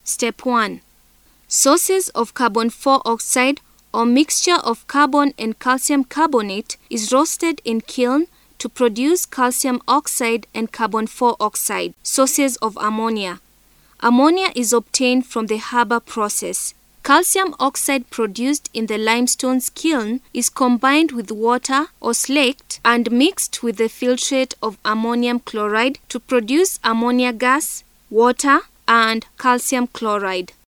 Step 1. Sources of carbon 4 oxide or mixture of carbon and calcium carbonate is roasted in kiln to produce calcium oxide and carbon 4 oxide. Sources of ammonia. Ammonia is obtained from the Haber process. Calcium oxide produced in the limestone's kiln is combined with water or slaked and mixed with the filtrate of ammonium chloride to produce ammonia gas, water, and calcium chloride.